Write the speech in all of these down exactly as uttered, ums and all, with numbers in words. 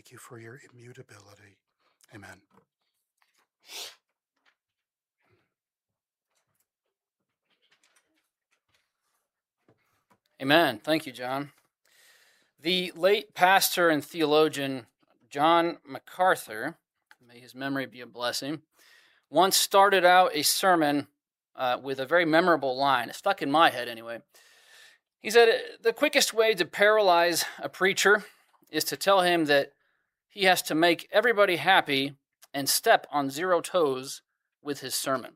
thank you for your immutability. Amen. Amen. Thank you, John. The late pastor and theologian John MacArthur, may his memory be a blessing, once started out a sermon uh, with a very memorable line. It stuck in my head anyway. He said, the quickest way to paralyze a preacher is to tell him that he has to make everybody happy and step on zero toes with his sermon.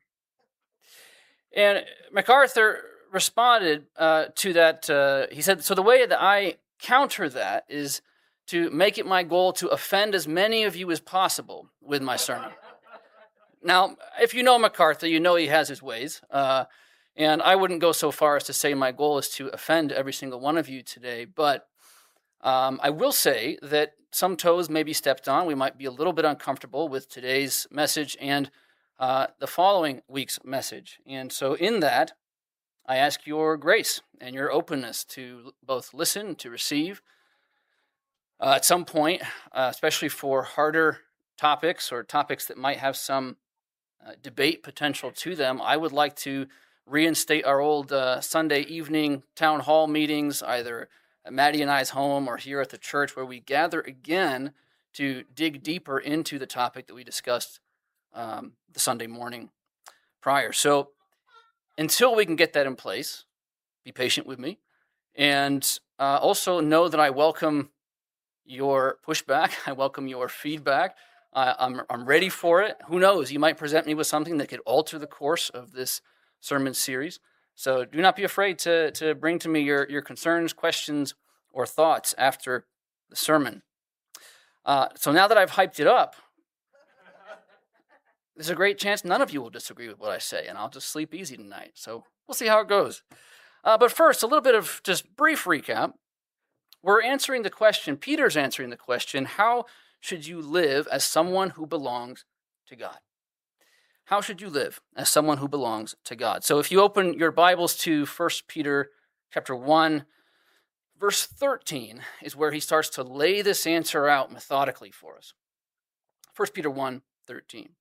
And MacArthur responded uh, to that. Uh, he said, so the way that I counter that is to make it my goal to offend as many of you as possible with my sermon. Now, if you know MacArthur, you know he has his ways. Uh, and I wouldn't go so far as to say my goal is to offend every single one of you today. But um, I will say that some toes may be stepped on. We might be a little bit uncomfortable with today's message and uh, the following week's message. And so in that, I ask your grace and your openness to both listen, to receive. Uh, at some point, uh, especially for harder topics or topics that might have some uh, debate potential to them, I would like to reinstate our old uh, Sunday evening town hall meetings, either at Maddie and I's home or here at the church, where we gather again to dig deeper into the topic that we discussed um, the Sunday morning prior. So until we can get that in place, be patient with me. And uh, also know that I welcome your pushback. I welcome your feedback. Uh, I'm, I'm ready for it. Who knows? You might present me with something that could alter the course of this sermon series. So do not be afraid to, to bring to me your, your concerns, questions, or thoughts after the sermon. Uh, so now that I've hyped it up, there's a great chance none of you will disagree with what I say, and I'll just sleep easy tonight. So we'll see how it goes. Uh, but first, a little bit of just brief recap. We're answering the question, Peter's answering the question, how should you live as someone who belongs to God? How should you live as someone who belongs to God? So if you open your Bibles to First Peter chapter one, verse thirteen is where he starts to lay this answer out methodically for us. First Peter one, thirteen.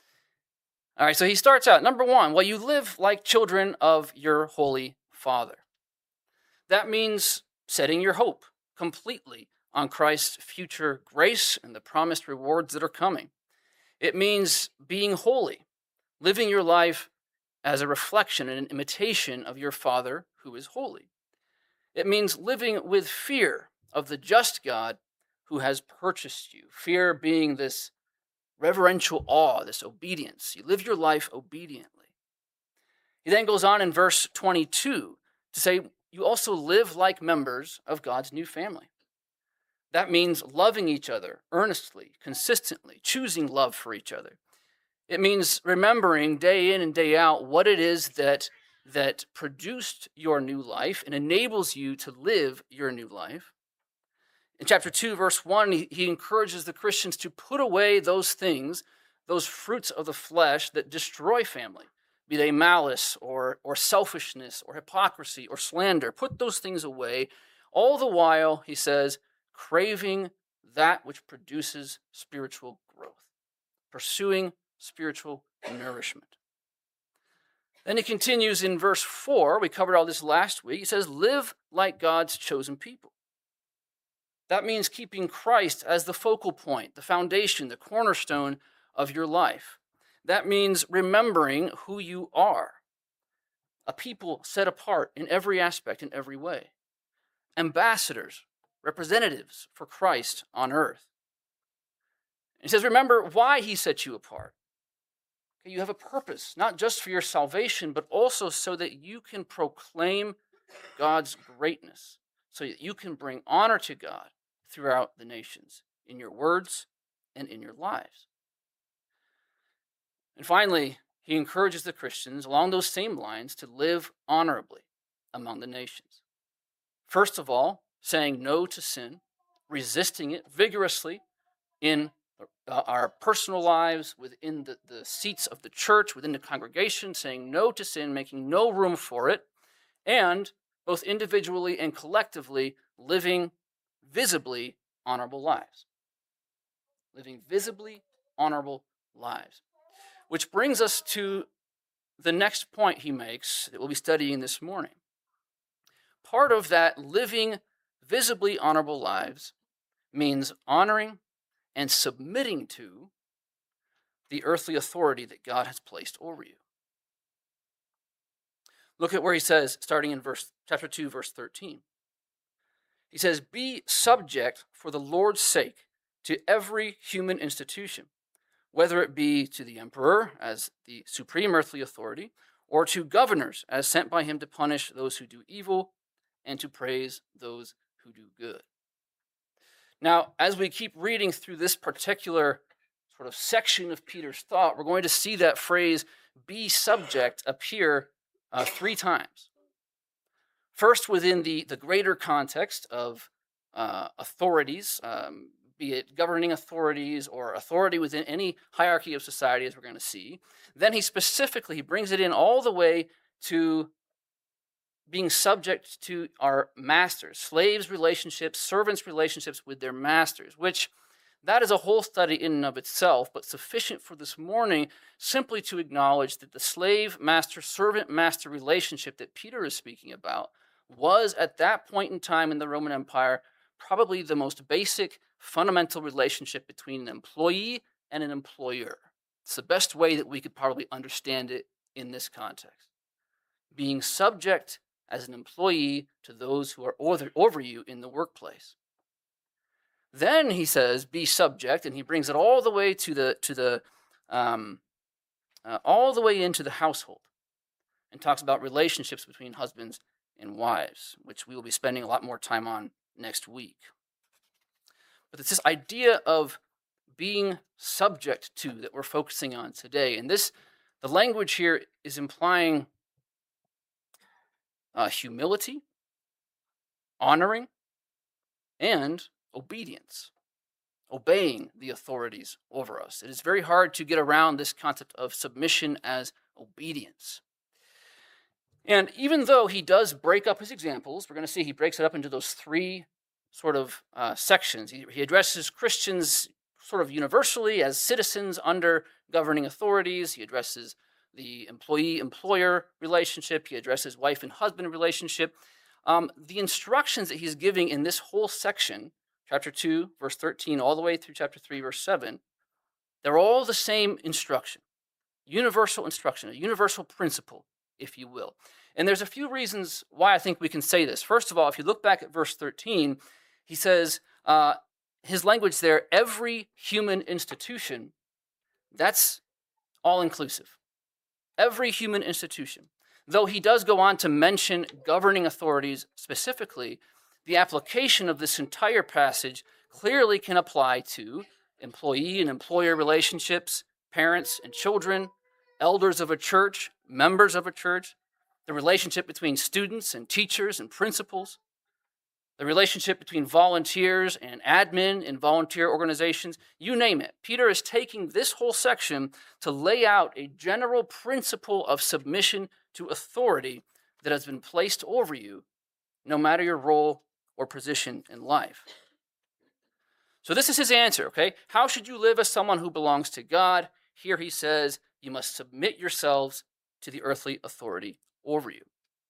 All right, so he starts out, number one, well, you live like children of your holy Father. That means setting your hope completely on Christ's future grace and the promised rewards that are coming. It means being holy, living your life as a reflection and an imitation of your Father who is holy. It means living with fear of the just God who has purchased you. Fear being this reverential awe, this obedience. You live your life obediently. He then goes on in verse twenty-two to say, you also live like members of God's new family. That means loving each other earnestly, consistently, choosing love for each other. It means remembering day in and day out what it is that, that produced your new life and enables you to live your new life. In chapter two, verse one, he, he encourages the Christians to put away those things, those fruits of the flesh that destroy family, be they malice or, or selfishness or hypocrisy or slander. Put those things away, all the while, he says, craving that which produces spiritual growth, pursuing spiritual nourishment. Then he continues in verse four, we covered all this last week, he says, live like God's chosen people. That means keeping Christ as the focal point, the foundation, the cornerstone of your life. That means remembering who you are, a people set apart in every aspect, in every way, ambassadors, representatives for Christ on earth. He says, remember why he set you apart. Okay, you have a purpose, not just for your salvation, but also so that you can proclaim God's greatness, so that you can bring honor to God throughout the nations, in your words and in your lives. And finally, he encourages the Christians along those same lines to live honorably among the nations. First of all, saying no to sin, resisting it vigorously in uh, our personal lives, within the, the seats of the church, within the congregation, saying no to sin, making no room for it, and both individually and collectively living visibly honorable lives. living visibly honorable lives. Which brings us to the next point he makes that we'll be studying this morning. Part of that living visibly honorable lives means honoring and submitting to the earthly authority that God has placed over you. Look at where he says, starting in verse chapter two, verse thirteen. He says, "Be subject for the Lord's sake to every human institution, whether it be to the emperor as the supreme earthly authority, or to governors as sent by him to punish those who do evil and to praise those who do good." Now, as we keep reading through this particular sort of section of Peter's thought, we're going to see that phrase, "be subject," appear uh, three times. First, within the, the greater context of uh, authorities, um, be it governing authorities or authority within any hierarchy of society, as we're going to see. Then he specifically, he brings it in all the way to being subject to our masters, slaves' relationships, servants' relationships with their masters, which that is a whole study in and of itself, but sufficient for this morning simply to acknowledge that the slave-master, servant-master relationship that Peter is speaking about was, at that point in time in the Roman Empire, probably the most basic, fundamental relationship between an employee and an employer. It's the best way that we could probably understand it in this context. Being subject as an employee to those who are over, over you in the workplace. Then he says, "Be subject," and he brings it all the way to the to the um, uh, all the way into the household, and talks about relationships between husbands and wives, which we will be spending a lot more time on next week. But it's this idea of being subject to that we're focusing on today, and this the language here is implying uh, humility, honoring, and obedience, obeying the authorities over us. It is very hard to get around this concept of submission as obedience. And even though he does break up his examples, we're going to see he breaks it up into those three sort of uh, sections. He, he addresses Christians sort of universally as citizens under governing authorities. He addresses the employee-employer relationship. He addresses wife and husband relationship. Um, the instructions that he's giving in this whole section, chapter two, verse thirteen, all the way through chapter three, verse seven, they're all the same instruction, universal instruction, a universal principle, if you will. And there's a few reasons why I think we can say this. First of all, if you look back at verse thirteen, he says, uh, his language there, every human institution, that's all-inclusive. Every human institution. Though he does go on to mention governing authorities specifically, the application of this entire passage clearly can apply to employee and employer relationships, parents and children, elders of a church, members of a church, the relationship between students and teachers and principals, the relationship between volunteers and admin in volunteer organizations, you name it. Peter is taking this whole section to lay out a general principle of submission to authority that has been placed over you, no matter your role or position in life. So this is his answer, okay? How should you live as someone who belongs to God? Here he says, you must submit yourselves to the earthly authority over you.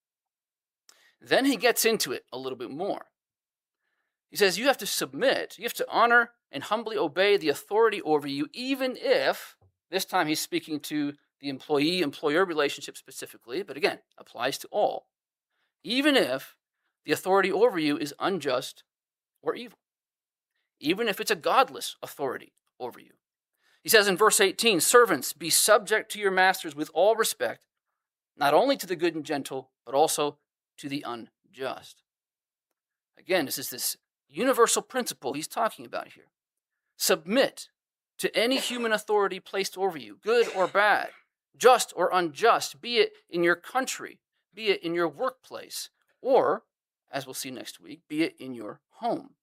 Then he gets into it a little bit more. He says you have to submit, you have to honor and humbly obey the authority over you, even if, this time he's speaking to the employee-employer relationship specifically, but again, applies to all, even if the authority over you is unjust or evil, even if it's a godless authority over you. He says in verse eighteen, "Servants, be subject to your masters with all respect, not only to the good and gentle, but also to the unjust." Again, this is this universal principle he's talking about here. Submit to any human authority placed over you, good or bad, just or unjust, be it in your country, be it in your workplace, or, as we'll see next week, be it in your home.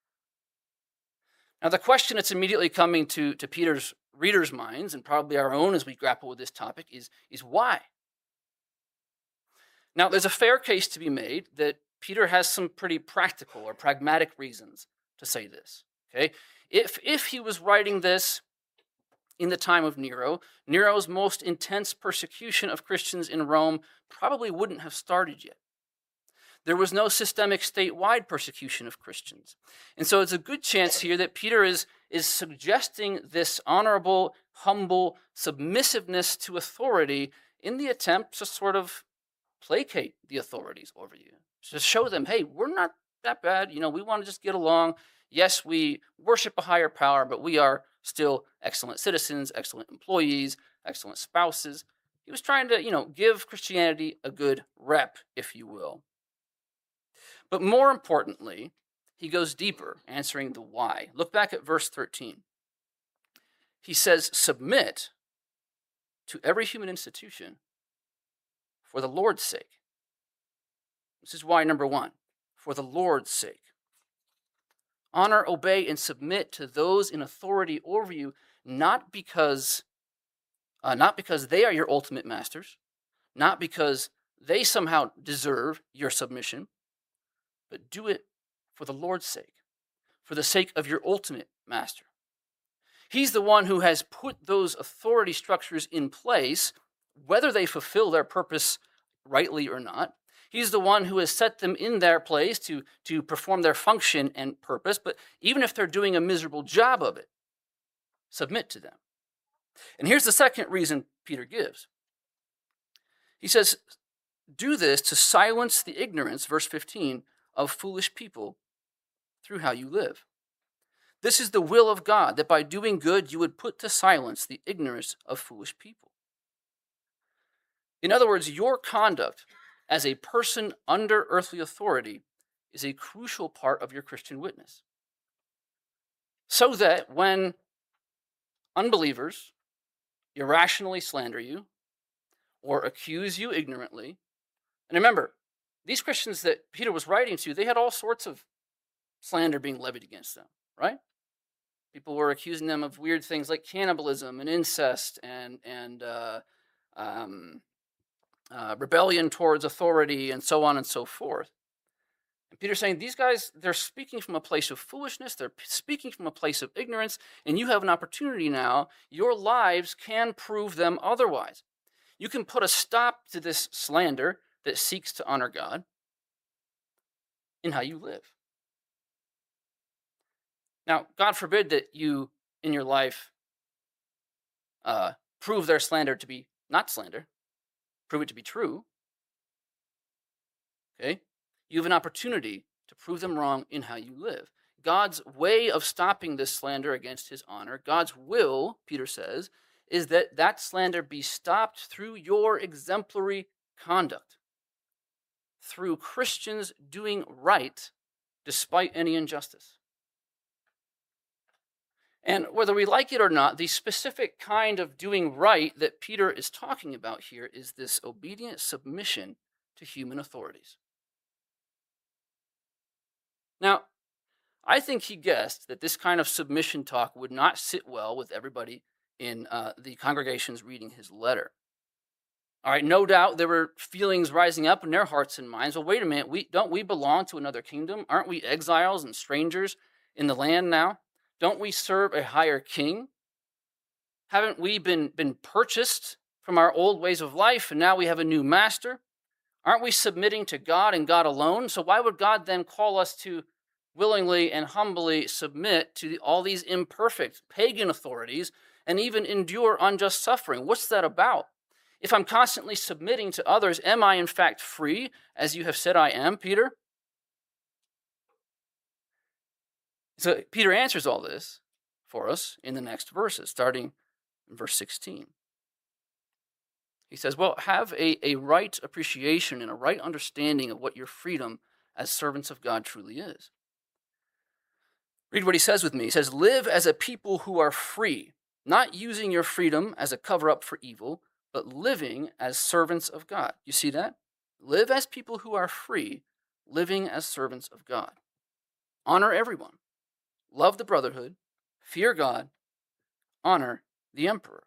Now, the question that's immediately coming to, to Peter's readers' minds, and probably our own as we grapple with this topic, is, is why? Now, there's a fair case to be made that Peter has some pretty practical or pragmatic reasons to say this. Okay, If, if he was writing this in the time of Nero, Nero's most intense persecution of Christians in Rome probably wouldn't have started yet. There was no systemic statewide persecution of Christians. And so it's a good chance here that Peter is, is suggesting this honorable, humble submissiveness to authority in the attempt to sort of placate the authorities over you, to show them, hey, we're not that bad. You know, we want to just get along. Yes, we worship a higher power, but we are still excellent citizens, excellent employees, excellent spouses. He was trying to, you know, give Christianity a good rep, if you will. But more importantly, he goes deeper, answering the why. Look back at verse thirteen. He says, submit to every human institution for the Lord's sake. This is why, number one, for the Lord's sake. Honor, obey, and submit to those in authority over you, not because, uh, not because they are your ultimate masters, not because they somehow deserve your submission, but do it for the Lord's sake, for the sake of your ultimate master. He's the one who has put those authority structures in place, whether they fulfill their purpose rightly or not. He's the one who has set them in their place to, to perform their function and purpose, but even if they're doing a miserable job of it, submit to them. And here's the second reason Peter gives. He says, do this to silence the ignorance, verse fifteen, of foolish people through how you live. This is the will of God, that by doing good you would put to silence the ignorance of foolish people. In other words, your conduct as a person under earthly authority is a crucial part of your Christian witness. So that when unbelievers irrationally slander you or accuse you ignorantly, and remember, these Christians that Peter was writing to, they had all sorts of slander being levied against them, right? People were accusing them of weird things like cannibalism and incest and, and uh, um, uh, rebellion towards authority and so on and so forth. And Peter's saying, these guys, they're speaking from a place of foolishness, they're speaking from a place of ignorance, and you have an opportunity now. Your lives can prove them otherwise. You can put a stop to this slander that seeks to honor God in how you live. Now, God forbid that you, in your life, uh, prove their slander to be not slander, prove it to be true. Okay? You have an opportunity to prove them wrong in how you live. God's way of stopping this slander against his honor, God's will, Peter says, is that that slander be stopped through your exemplary conduct, through Christians doing right despite any injustice. And whether we like it or not, the specific kind of doing right that Peter is talking about here is this obedient submission to human authorities. Now, I think he guessed that this kind of submission talk would not sit well with everybody in uh, the congregations reading his letter. All right, no doubt there were feelings rising up in their hearts and minds. Well, wait a minute, we, don't we belong to another kingdom? Aren't we exiles and strangers in the land now? Don't we serve a higher king? Haven't we been, been purchased from our old ways of life and now we have a new master? Aren't we submitting to God and God alone? So why would God then call us to willingly and humbly submit to all these imperfect pagan authorities and even endure unjust suffering? What's that about? If I'm constantly submitting to others, am I in fact free, as you have said I am, Peter? So Peter answers all this for us in the next verses, starting in verse sixteen. He says, well, have a, a right appreciation and a right understanding of what your freedom as servants of God truly is. Read what he says with me. He says, live as a people who are free, not using your freedom as a cover-up for evil, but living as servants of God. You see that? Live as people who are free, living as servants of God. Honor everyone. Love the brotherhood. Fear God. Honor the emperor.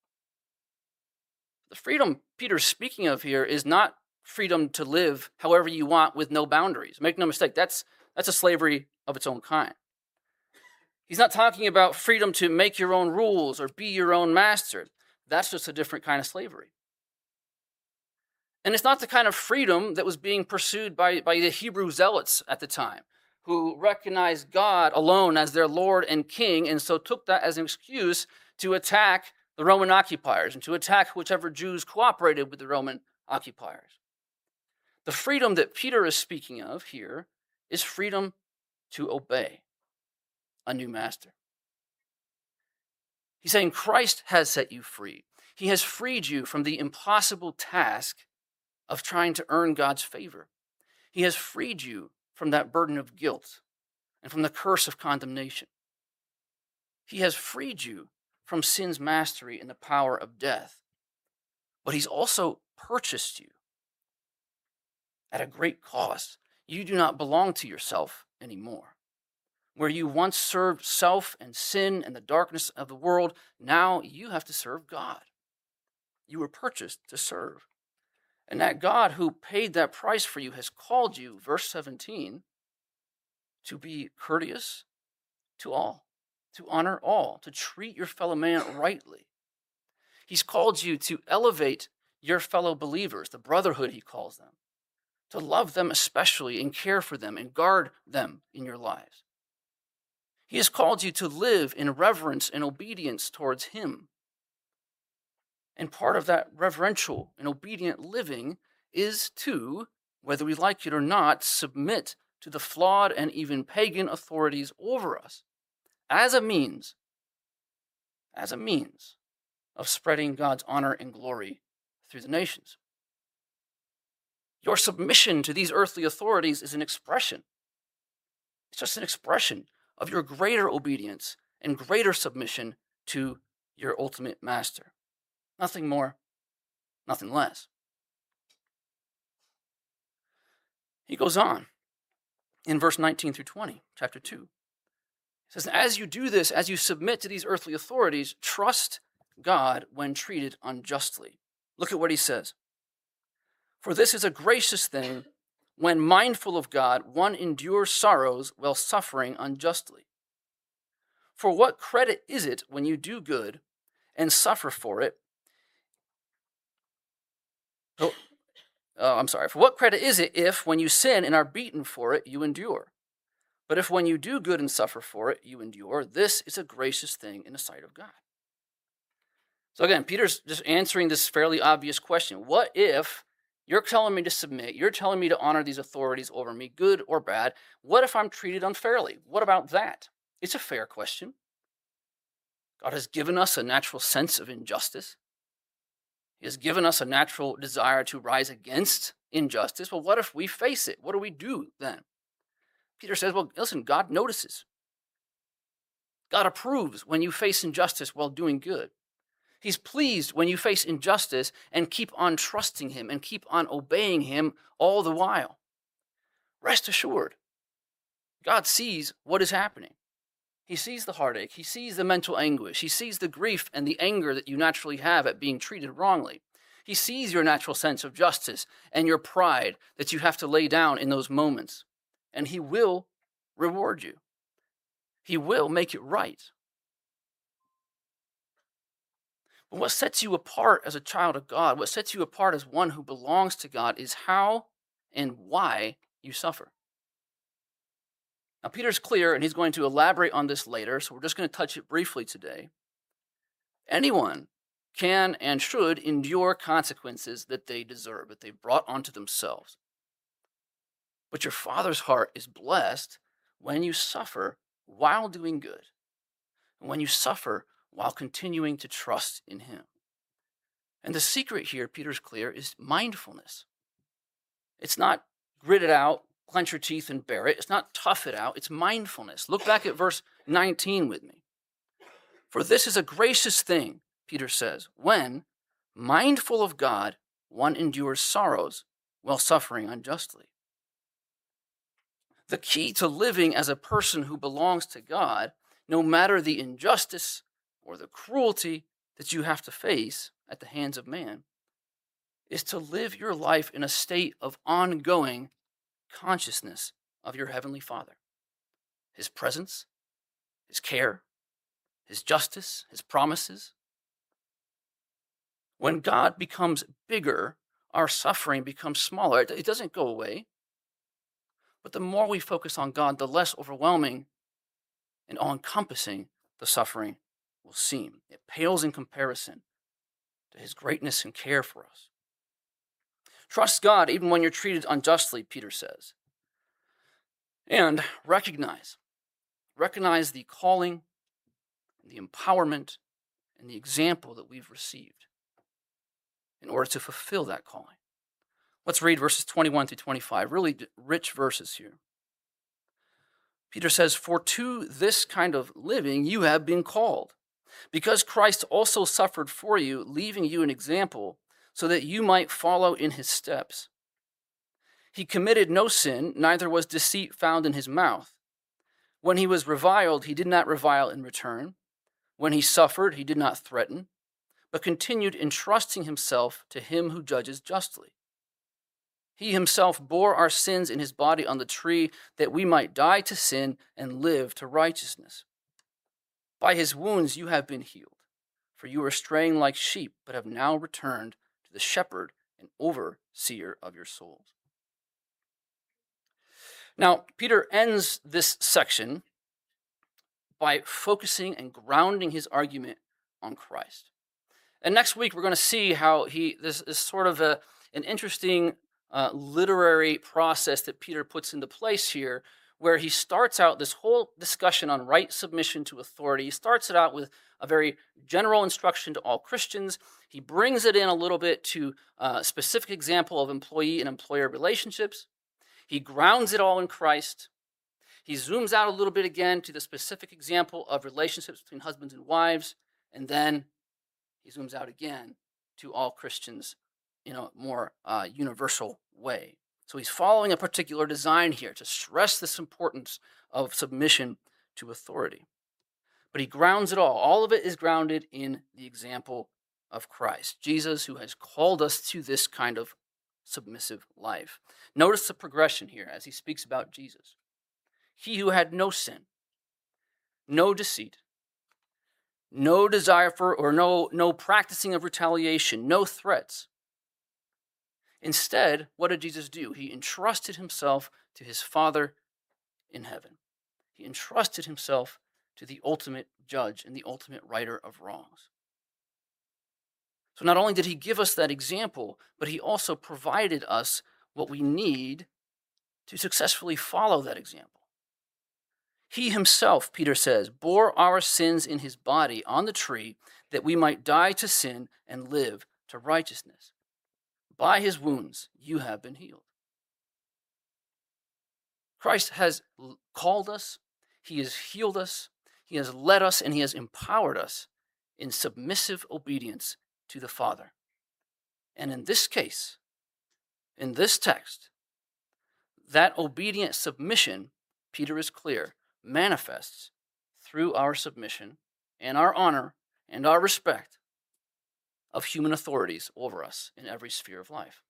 The freedom Peter's speaking of here is not freedom to live however you want with no boundaries. Make no mistake, that's, that's a slavery of its own kind. He's not talking about freedom to make your own rules or be your own master. That's just a different kind of slavery. And it's not the kind of freedom that was being pursued by, by the Hebrew zealots at the time, who recognized God alone as their Lord and King, and so took that as an excuse to attack the Roman occupiers and to attack whichever Jews cooperated with the Roman occupiers. The freedom that Peter is speaking of here is freedom to obey a new master. He's saying Christ has set you free. He has freed you from the impossible task of trying to earn God's favor. He has freed you from that burden of guilt and from the curse of condemnation. He has freed you from sin's mastery and the power of death. But he's also purchased you at a great cost. You do not belong to yourself anymore. Where you once served self and sin and the darkness of the world, now you have to serve God. You were purchased to serve. And that God who paid that price for you has called you, verse seventeen, to be courteous to all, to honor all, to treat your fellow man rightly. He's called you to elevate your fellow believers, the brotherhood he calls them, to love them especially and care for them and guard them in your lives. He has called you to live in reverence and obedience towards him. And part of that reverential and obedient living is to, whether we like it or not, submit to the flawed and even pagan authorities over us as a means, as a means of spreading God's honor and glory through the nations. Your submission to these earthly authorities is an expression. It's just an expression of your greater obedience and greater submission to your ultimate master. Nothing more, nothing less. He goes on in verse nineteen through twenty, chapter two. He says, as you do this, as you submit to these earthly authorities, trust God when treated unjustly. Look at what he says. For this is a gracious thing when mindful of God, one endures sorrows while suffering unjustly. For what credit is it when you do good and suffer for it? Oh, oh, I'm sorry. For what credit is it if, when you sin and are beaten for it, you endure? But if when you do good and suffer for it, you endure, this is a gracious thing in the sight of God. So again, Peter's just answering this fairly obvious question. What if you're telling me to submit, you're telling me to honor these authorities over me, good or bad? What if I'm treated unfairly? What about that? It's a fair question. God has given us a natural sense of injustice. He has given us a natural desire to rise against injustice. Well, what if we face it? What do we do then? Peter says, well, listen, God notices. God approves when you face injustice while doing good. He's pleased when you face injustice and keep on trusting him and keep on obeying him all the while. Rest assured, God sees what is happening. He sees the heartache. He sees the mental anguish. He sees the grief and the anger that you naturally have at being treated wrongly. He sees your natural sense of justice and your pride that you have to lay down in those moments. And he will reward you. He will make it right. But what sets you apart as a child of God, what sets you apart as one who belongs to God, is how and why you suffer. Now, Peter's clear, and he's going to elaborate on this later, so we're just going to touch it briefly today. Anyone can and should endure consequences that they deserve, that they've brought onto themselves. But your Father's heart is blessed when you suffer while doing good, and when you suffer while continuing to trust in him. And the secret here, Peter's clear, is mindfulness. It's not grit it out, clench your teeth and bear it. It's not tough it out. It's mindfulness. Look back at verse nineteen with me. For this is a gracious thing, Peter says, when, mindful of God, one endures sorrows while suffering unjustly. The key to living as a person who belongs to God, no matter the injustice or the cruelty that you have to face at the hands of man, is to live your life in a state of ongoing consciousness of your Heavenly Father, his presence, his care, his justice, his promises. When God becomes bigger, our suffering becomes smaller. It doesn't go away. But the more we focus on God, the less overwhelming and all-encompassing the suffering will seem. It pales in comparison to his greatness and care for us. Trust God even when you're treated unjustly, Peter says. And recognize, recognize the calling, the empowerment, and the example that we've received in order to fulfill that calling. Let's read verses twenty-one through twenty-five, really rich verses here. Peter says, "For to this kind of living you have been called, because Christ also suffered for you, leaving you an example, so that you might follow in his steps. He committed no sin, neither was deceit found in his mouth. When he was reviled, he did not revile in return. When he suffered, he did not threaten, but continued entrusting himself to him who judges justly. He himself bore our sins in his body on the tree, that we might die to sin and live to righteousness. By his wounds you have been healed, for you were straying like sheep, but have now returned to the shepherd and overseer of your souls." Now, Peter ends this section by focusing and grounding his argument on Christ. And next week, we're going to see how he, this is sort of a, an interesting uh, literary process that Peter puts into place here, where he starts out this whole discussion on right submission to authority. He starts it out with a very general instruction to all Christians. He brings it in a little bit to a specific example of employee and employer relationships. He grounds it all in Christ. He zooms out a little bit again to the specific example of relationships between husbands and wives, and then he zooms out again to all Christians in a more uh, universal way. So he's following a particular design here to stress this importance of submission to authority. But he grounds it all. All of it is grounded in the example of Christ, Jesus, who has called us to this kind of submissive life. Notice the progression here as he speaks about Jesus. He who had no sin, no deceit, no desire for, or no, no practicing of retaliation, no threats. Instead, what did Jesus do? He entrusted himself to his Father in heaven. He entrusted himself to the ultimate judge and the ultimate righter of wrongs. So not only did he give us that example, but he also provided us what we need to successfully follow that example. He himself, Peter says, bore our sins in his body on the tree, that we might die to sin and live to righteousness. By his wounds you have been healed. Christ has called us, he has healed us, he has led us, and he has empowered us in submissive obedience to the Father. And in this case, in this text, that obedient submission, Peter is clear, manifests through our submission and our honor and our respect of human authorities over us in every sphere of life.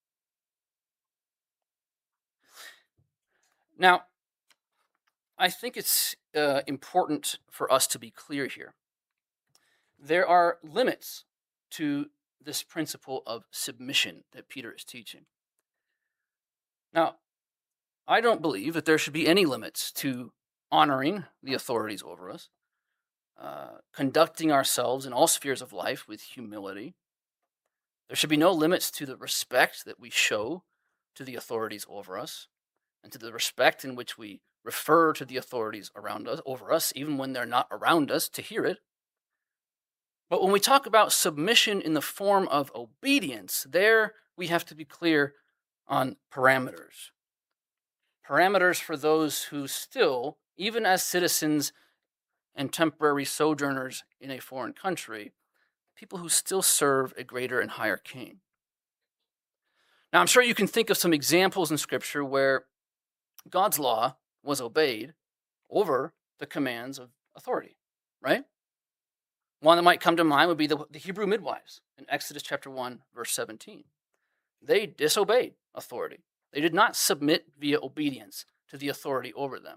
Now, I think it's uh, important for us to be clear here. There are limits to this principle of submission that Peter is teaching. Now, I don't believe that there should be any limits to honoring the authorities over us, uh, conducting ourselves in all spheres of life with humility. There should be no limits to the respect that we show to the authorities over us, and to the respect in which we refer to the authorities around us, over us, even when they're not around us to hear it. But when we talk about submission in the form of obedience, there we have to be clear on parameters. Parameters for those who still, even as citizens and temporary sojourners in a foreign country, people who still serve a greater and higher king. Now, I'm sure you can think of some examples in Scripture where God's law was obeyed over the commands of authority, right? One that might come to mind would be the, the Hebrew midwives in Exodus chapter one, verse seventeen. They disobeyed authority. They did not submit via obedience to the authority over them.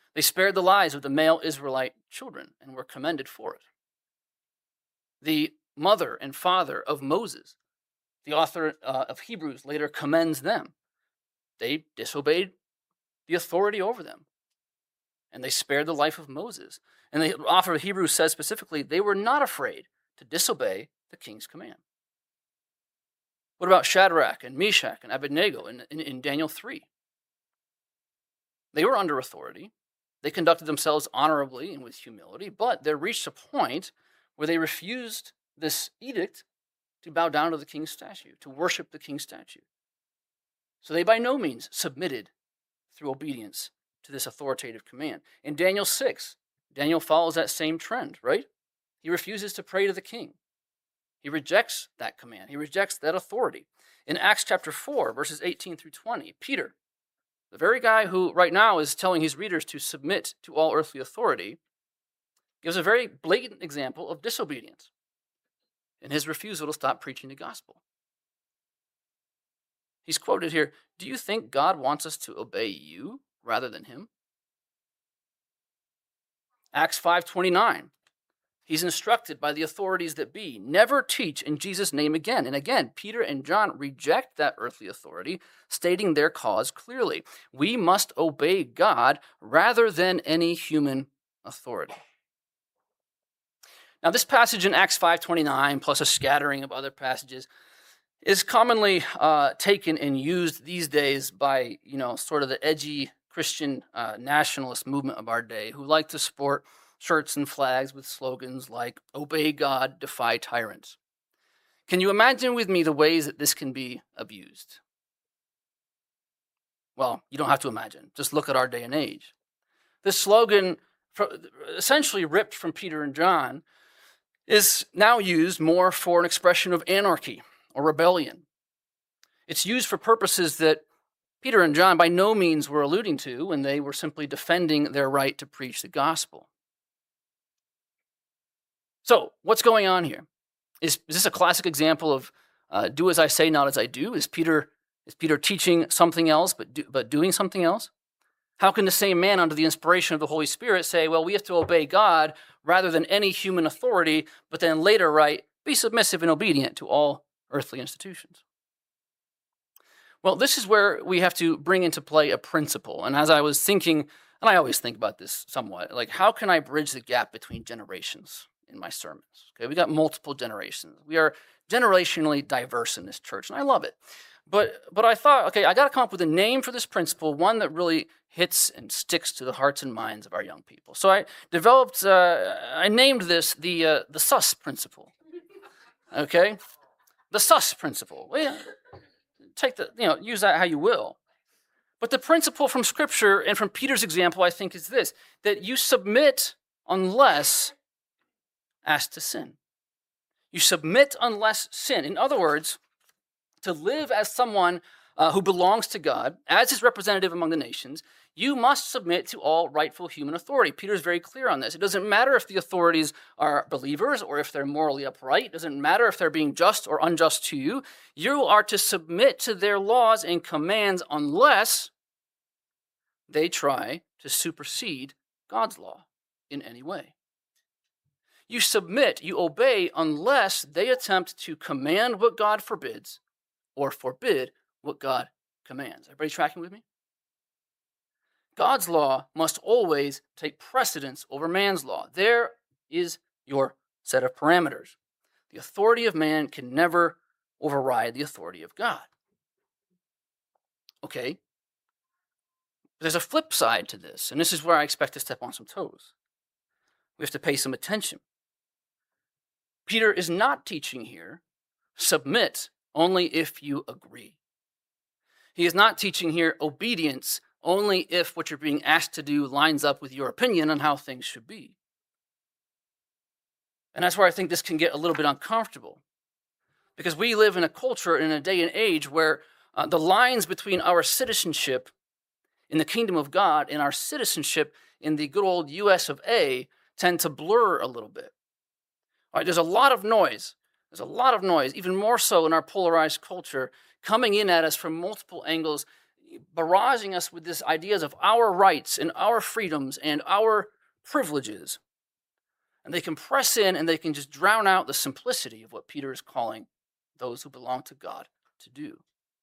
They spared the lives of the male Israelite children and were commended for it. The mother and father of Moses, the author uh, of Hebrews, later commends them. They disobeyed the authority over them, and they spared the life of Moses. And the author of Hebrews says specifically, they were not afraid to disobey the king's command. What about Shadrach and Meshach and Abednego in, in, in Daniel three? They were under authority. They conducted themselves honorably and with humility, but there reached a point where they refused this edict to bow down to the king's statue, to worship the king's statue. So they by no means submitted through obedience to this authoritative command. In Daniel six, Daniel follows that same trend, right? He refuses to pray to the king. He rejects that command. He rejects that authority. In Acts chapter four, verses eighteen through twenty, Peter, the very guy who right now is telling his readers to submit to all earthly authority, gives a very blatant example of disobedience in his refusal to stop preaching the gospel. He's quoted here, "Do you think God wants us to obey you rather than him?" Acts five twenty-nine, he's instructed by the authorities that be, never teach in Jesus' name again. And again, Peter and John reject that earthly authority, stating their cause clearly. We must obey God rather than any human authority. Now, this passage in Acts five twenty-nine, plus a scattering of other passages, is commonly uh, taken and used these days by, you know, sort of the edgy Christian uh, nationalist movement of our day, who like to sport shirts and flags with slogans like, obey God, defy tyrants. Can you imagine with me the ways that this can be abused? Well, you don't have to imagine. Just look at our day and age. This slogan, essentially ripped from Peter and John, is now used more for an expression of anarchy or rebellion. It's used for purposes that Peter and John by no means were alluding to when they were simply defending their right to preach the gospel. So, what's going on here? Is, is this a classic example of uh, do as I say, not as I do? Is Peter is Peter teaching something else but do, but doing something else? How can the same man under the inspiration of the Holy Spirit say, well, we have to obey God rather than any human authority, but then later write, be submissive and obedient to all earthly institutions? Well, this is where we have to bring into play a principle. And as I was thinking, and I always think about this somewhat, like how can I bridge the gap between generations in my sermons? Okay, we got multiple generations. We are generationally diverse in this church, and I love it. But but I thought, okay, I got to come up with a name for this principle, one that really hits and sticks to the hearts and minds of our young people. So I developed, uh, I named this the uh, the S U S principle. Okay, the S U S principle. Well, yeah, take the you know use that how you will. But the principle from Scripture and from Peter's example, I think, is this: that you submit unless asked to sin. You submit unless sin. In other words, to live as someone uh, who belongs to God, as his representative among the nations, you must submit to all rightful human authority. Peter's very clear on this. It doesn't matter if the authorities are believers or if they're morally upright. It doesn't matter if they're being just or unjust to you. You are to submit to their laws and commands unless they try to supersede God's law in any way. You submit, you obey unless they attempt to command what God forbids or forbid what God commands. Everybody tracking with me? God's law must always take precedence over man's law. There is your set of parameters. The authority of man can never override the authority of God. Okay? But there's a flip side to this, and this is where I expect to step on some toes. We have to pay some attention. Peter is not teaching here, submit only if you agree. He is not teaching here obedience only if what you're being asked to do lines up with your opinion on how things should be. And that's where I think this can get a little bit uncomfortable. Because we live in a culture, in a day and age where uh, the lines between our citizenship in the kingdom of God and our citizenship in the good old U S of A tend to blur a little bit. All right, there's a lot of noise. There's a lot of noise, even more so in our polarized culture, coming in at us from multiple angles, barraging us with these ideas of our rights and our freedoms and our privileges. And they can press in and they can just drown out the simplicity of what Peter is calling those who belong to God to do.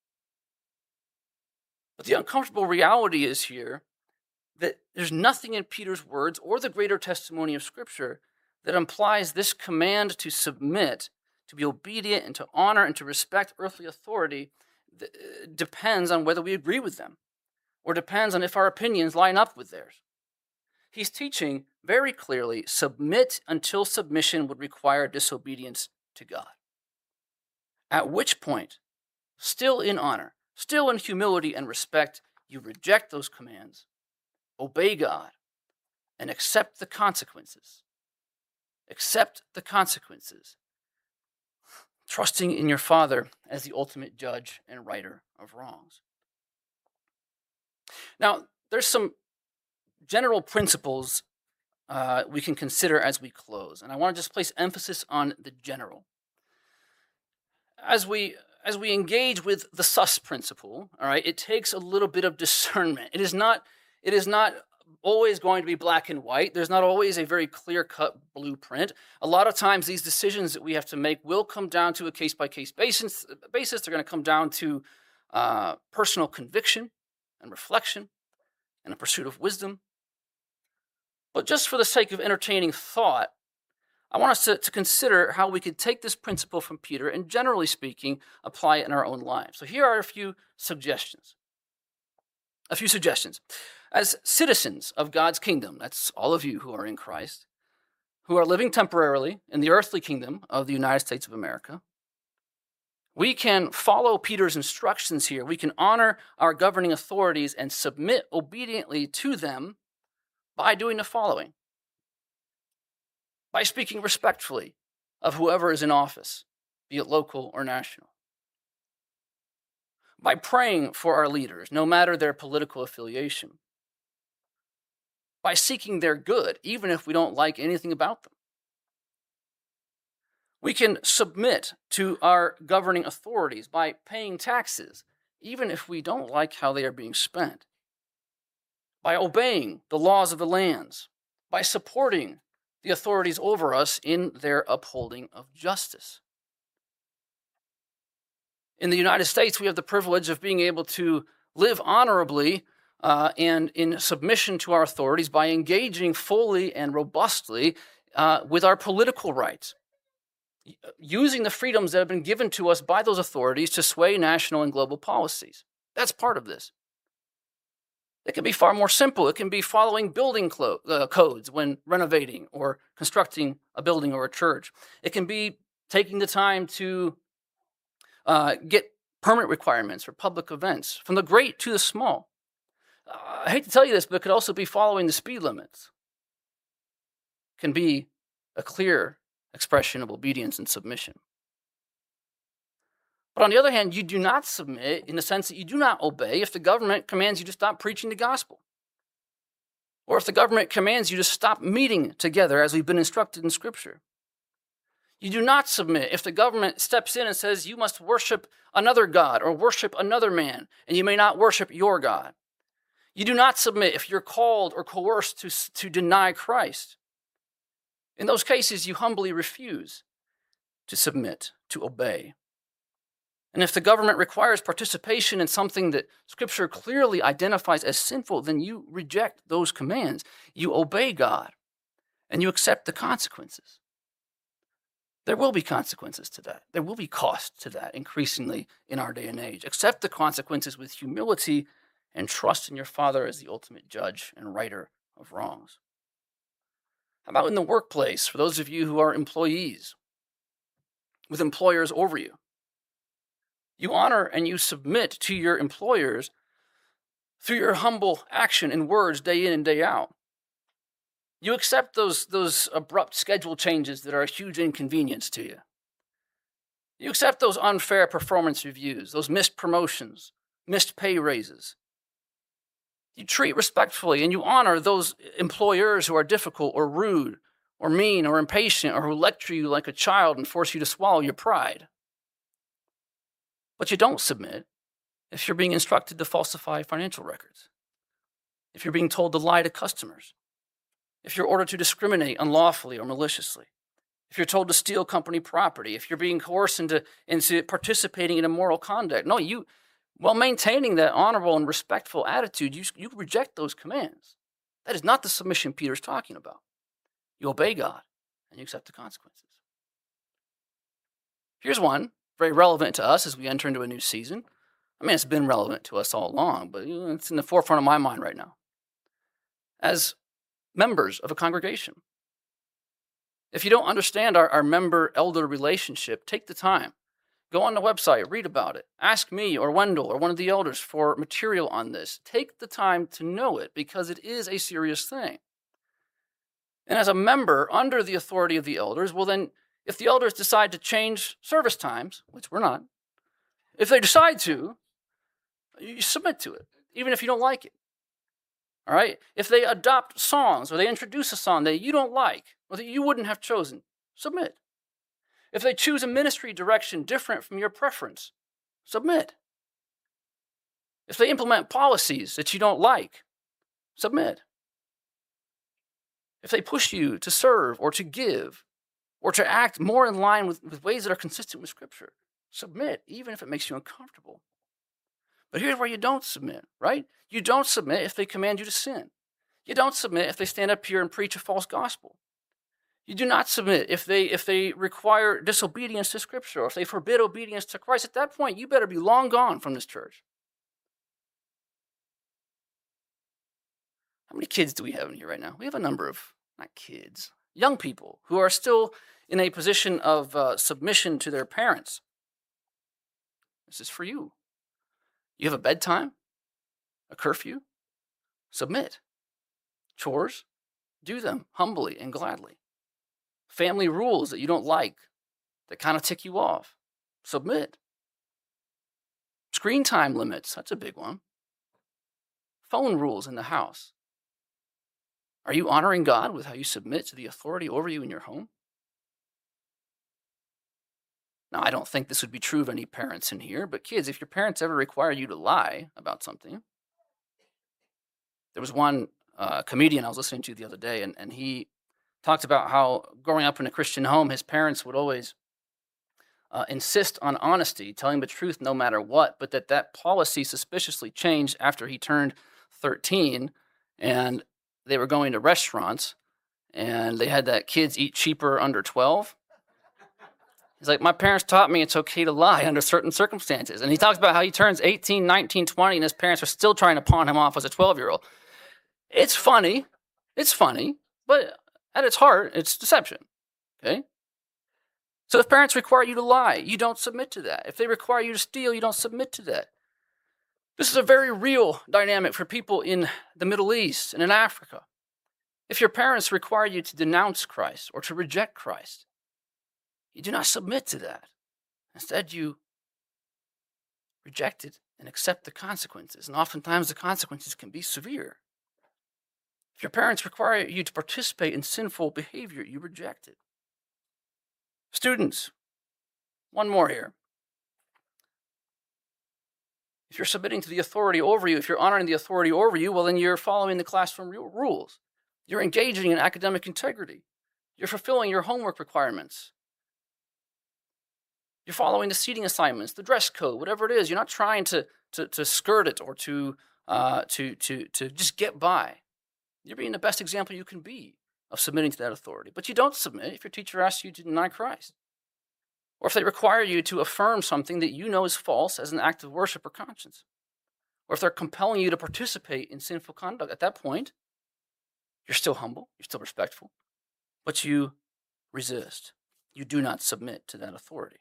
But the uncomfortable reality is here that there's nothing in Peter's words or the greater testimony of Scripture that implies this command to submit, to be obedient, and to honor and to respect earthly authority depends on whether we agree with them or depends on if our opinions line up with theirs. He's teaching very clearly, submit until submission would require disobedience to God. At which point, still in honor, still in humility and respect, you reject those commands, obey God, and accept the consequences. Accept the consequences, trusting in your Father as the ultimate judge and righter of wrongs. Now, there's some general principles uh, we can consider as we close, and I want to just place emphasis on the general. As we as we engage with the sus principle, all right, it takes a little bit of discernment. It is not it is not always going to be black and white. There's not always a very clear-cut blueprint. A lot of times these decisions that we have to make will come down to a case-by-case basis. basis. They're going to come down to uh, personal conviction and reflection and a pursuit of wisdom. But just for the sake of entertaining thought, I want us to, to consider how we could take this principle from Peter and, generally speaking, apply it in our own lives. So here are a few suggestions. A few suggestions. As citizens of God's kingdom, that's all of you who are in Christ, who are living temporarily in the earthly kingdom of the United States of America, we can follow Peter's instructions here. We can honor our governing authorities and submit obediently to them by doing the following. By speaking respectfully of whoever is in office, be it local or national. By praying for our leaders, no matter their political affiliation. By seeking their good, even if we don't like anything about them. We can submit to our governing authorities by paying taxes, even if we don't like how they are being spent. By obeying the laws of the lands. By supporting the authorities over us in their upholding of justice. In the United States, we have the privilege of being able to live honorably uh, and in submission to our authorities by engaging fully and robustly uh, with our political rights, using the freedoms that have been given to us by those authorities to sway national and global policies. That's part of this. It can be far more simple. It can be following building clo- uh, codes when renovating or constructing a building or a church. It can be taking the time to uh, get permit requirements for public events, from the great to the small. Uh, I hate to tell you this, but it could also be following the speed limits. It can be a clear expression of obedience and submission. But on the other hand, you do not submit in the sense that you do not obey if the government commands you to stop preaching the gospel. Or if the government commands you to stop meeting together as we've been instructed in Scripture. You do not submit if the government steps in and says you must worship another God or worship another man, and you may not worship your God. You do not submit if you're called or coerced to, to deny Christ. In those cases, you humbly refuse to submit, to obey. And if the government requires participation in something that Scripture clearly identifies as sinful, then you reject those commands. You obey God, and you accept the consequences. There will be consequences to that. There will be cost to that increasingly in our day and age. Accept the consequences with humility and trust in your Father as the ultimate judge and righter of wrongs. How about in the workplace, for those of you who are employees, with employers over you? You honor and you submit to your employers through your humble action and words day in and day out. You accept those, those abrupt schedule changes that are a huge inconvenience to you. You accept those unfair performance reviews, those missed promotions, missed pay raises. You treat respectfully and you honor those employers who are difficult or rude or mean or impatient or who lecture you like a child and force you to swallow your pride. But you don't submit if you're being instructed to falsify financial records, if you're being told to lie to customers, if you're ordered to discriminate unlawfully or maliciously, if you're told to steal company property, if you're being coerced into, into participating in immoral conduct. No, you, while maintaining that honorable and respectful attitude, you, you reject those commands. That is not the submission Peter's talking about. You obey God and you accept the consequences. Here's one, very relevant to us as we enter into a new season. I mean, it's been relevant to us all along, but it's in the forefront of my mind right now. As members of a congregation, if you don't understand our, our member-elder relationship, take the time. Go on the website, read about it. Ask me or Wendell or one of the elders for material on this. Take the time to know it because it is a serious thing. And as a member under the authority of the elders, well then, if the elders decide to change service times, which we're not, if they decide to, you submit to it, even if you don't like it. All right? If they adopt songs or they introduce a song that you don't like or that you wouldn't have chosen, submit. If they choose a ministry direction different from your preference, submit. If they implement policies that you don't like, submit. If they push you to serve or to give or to act more in line with, with ways that are consistent with Scripture, submit, even if it makes you uncomfortable. But here's where you don't submit, right? You don't submit if they command you to sin. You don't submit if they stand up here and preach a false gospel. You do not submit if they if they require disobedience to Scripture or if they forbid obedience to Christ. At that point, you better be long gone from this church. How many kids do we have in here right now? We have a number of, not kids, young people who are still in a position of uh, submission to their parents. This is for you. You have a bedtime, a curfew, submit. Chores, do them humbly and gladly. Family rules that you don't like, that kind of tick you off, submit. Screen time limits, that's a big one. Phone rules in the house. Are you honoring God with how you submit to the authority over you in your home? Now, I don't think this would be true of any parents in here, but kids, if your parents ever require you to lie about something, there was one uh, comedian I was listening to the other day, and, and he talked about how growing up in a Christian home, his parents would always uh, insist on honesty, telling the truth no matter what, but that that policy suspiciously changed after he turned thirteen, and they were going to restaurants, and they had that kids eat cheaper under twelve. He's like, my parents taught me it's okay to lie under certain circumstances. And he talks about how he turns eighteen, nineteen, twenty, and his parents are still trying to pawn him off as a twelve-year-old. It's funny. It's funny. But at its heart, it's deception. Okay? So if parents require you to lie, you don't submit to that. If they require you to steal, you don't submit to that. This is a very real dynamic for people in the Middle East and in Africa. If your parents require you to denounce Christ or to reject Christ, you do not submit to that. Instead, you reject it and accept the consequences. And oftentimes the consequences can be severe. If your parents require you to participate in sinful behavior, you reject it. Students, one more here. If you're submitting to the authority over you, if you're honoring the authority over you, well, then you're following the classroom rules. You're engaging in academic integrity. You're fulfilling your homework requirements. You're following the seating assignments, the dress code, whatever it is. You're not trying to, to, to skirt it or to, uh, to, to, to just get by. You're being the best example you can be of submitting to that authority. But you don't submit if your teacher asks you to deny Christ, or if they require you to affirm something that you know is false as an act of worship or conscience, or if they're compelling you to participate in sinful conduct. At that point, you're still humble, you're still respectful, but you resist. You do not submit to that authority.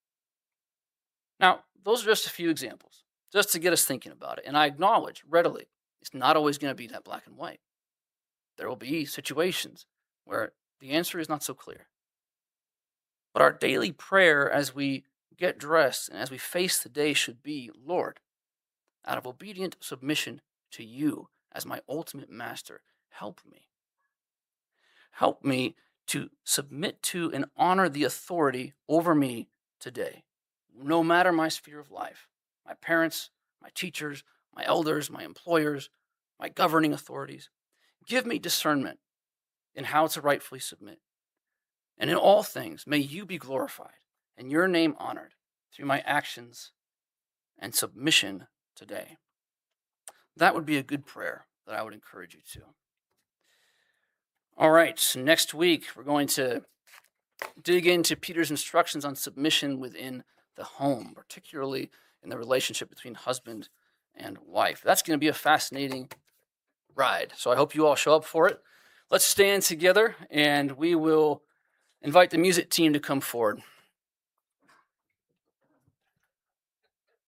Now, those are just a few examples, just to get us thinking about it. And I acknowledge readily, it's not always going to be that black and white. There will be situations where the answer is not so clear. But our daily prayer as we get dressed and as we face the day should be, Lord, out of obedient submission to you as my ultimate master, help me. Help me to submit to and honor the authority over me today, no matter my sphere of life, my parents, my teachers, my elders, my employers, my governing authorities. Give me discernment in how to rightfully submit. And in all things, may you be glorified and your name honored through my actions and submission today. That would be a good prayer that I would encourage you to. All right, so next week we're going to dig into Peter's instructions on submission within the home, particularly in the relationship between husband and wife. That's going to be a fascinating ride, so I hope you all show up for it. Let's stand together, and we will invite the music team to come forward.